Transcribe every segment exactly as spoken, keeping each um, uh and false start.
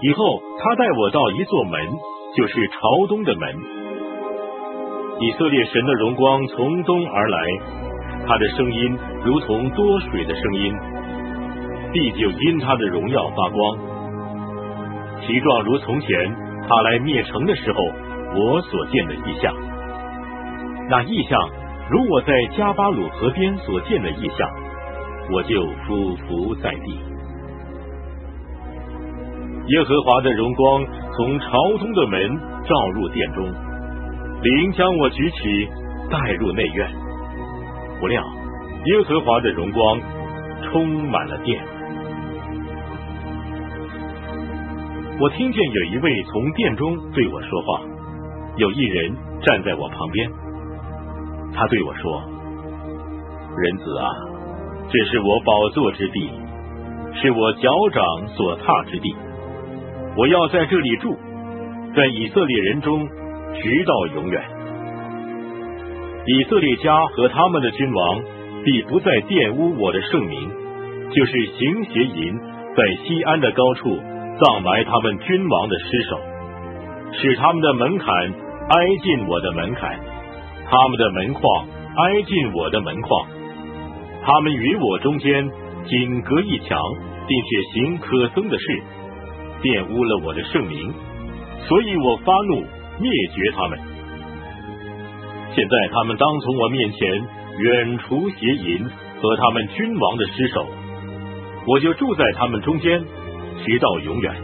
以后他带我到一座门，就是朝东的门。以色列神的荣光从东而来，他的声音如同多水的声音，地就因他的荣耀发光。其状如从前他来灭城的时候我所见的异象。那异象如我在加巴鲁河边所见的异象，我就俯伏在地。耶和华的荣光从朝东的门照入殿中，灵将我举起带入内院。不料耶和华的荣光充满了殿。我听见有一位从殿中对我说话，有一人站在我旁边，他对我说：人子啊，这是我宝座之地，是我脚掌所踏之地，我要在这里住，在以色列人中直到永远。以色列家和他们的君王必不再玷污我的圣名，就是行邪淫，在西安的高处葬埋他们君王的尸首，使他们的门槛挨近我的门槛，他们的门框挨近我的门框。他们与我中间仅隔一墙，并且行可憎的事，玷污了我的圣名，所以我发怒灭绝他们。现在他们当从我面前远除邪淫和他们君王的尸首，我就住在他们中间直到永远。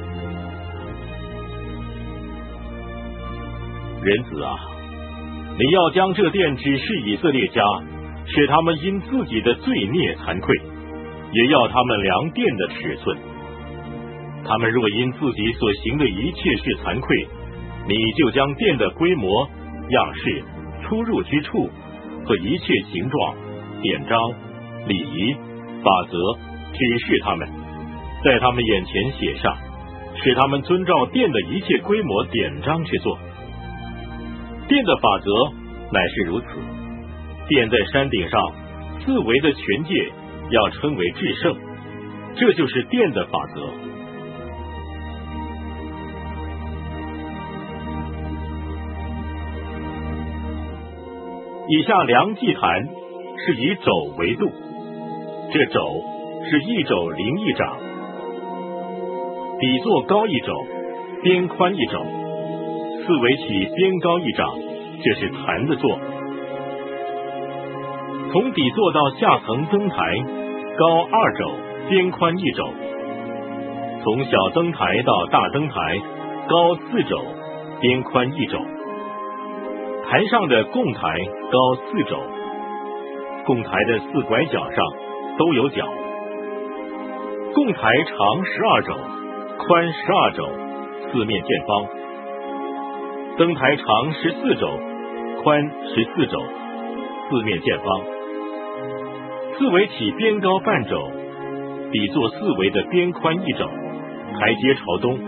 人子啊，你要将这殿指示以色列家，使他们因自己的罪孽惭愧，也要他们量殿的尺寸。他们若因自己所行的一切事惭愧，你就将殿的规模、样式、出入之处和一切形状、典章、礼仪、法则指示他们，在他们眼前写上，使他们遵照殿的一切规模典章去做。殿的法则乃是如此：殿在山顶上，四围的全界要称为至圣，这就是殿的法则。以下量祭坛是以肘为度，这肘是一肘零一掌，底座高一肘，边宽一肘，四围起边高一掌，这是坛的座。从底座到下层灯台高二肘，边宽一肘；从小灯台到大灯台高四肘，边宽一肘。台上的供台高四肘，供台的四拐角上都有角。供台长十二肘，宽十二肘，四面见方。灯台长十四肘，宽十四肘，四面见方。四围起边高半肘，底座四围的边宽一肘，台阶朝东。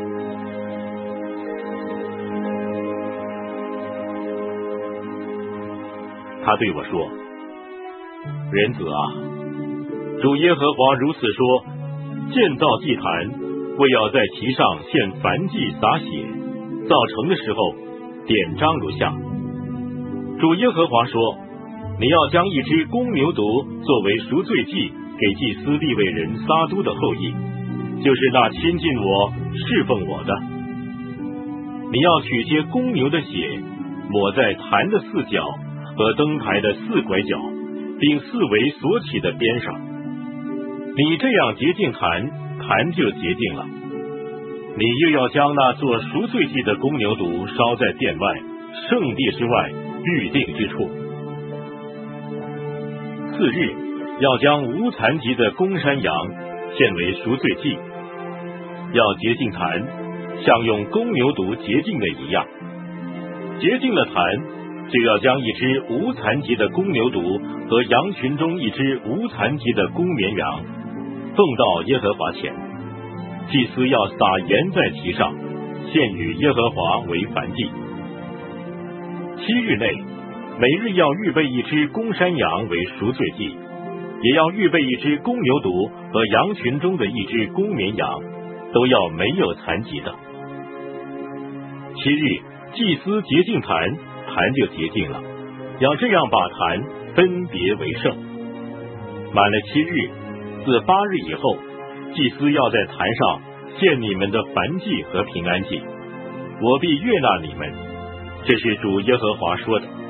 他对我说：人子啊，主耶和华如此说，建造祭坛，为要在其上献燔祭洒血，造成的时候典章如下。主耶和华说，你要将一只公牛犊作为赎罪祭给祭司利未人撒督的后裔，就是那亲近我侍奉我的。你要取些公牛的血，抹在坛的四角和灯台的四拐角，并四围所起的边上。你这样洁净坛，坛就洁净了。你又要将那做赎罪祭的公牛犊烧在殿外圣地之外预定之处。次日要将无残疾的公山羊献为赎罪祭，要洁净坛，像用公牛犊洁净的一样。洁净了坛，就要将一只无残疾的公牛犊和羊群中一只无残疾的公绵羊奉到耶和华前，祭司要撒盐在其上，献与耶和华为燔祭。七日内，每日要预备一只公山羊为赎罪祭，也要预备一只公牛犊和羊群中的一只公绵羊， 都要没有残疾的。七日，祭司洁净坛，坛就洁净了，要这样把坛分别为圣。满了七日，自八日以后，祭司要在坛上献你们的燔祭和平安祭，我必悦纳你们。这是主耶和华说的。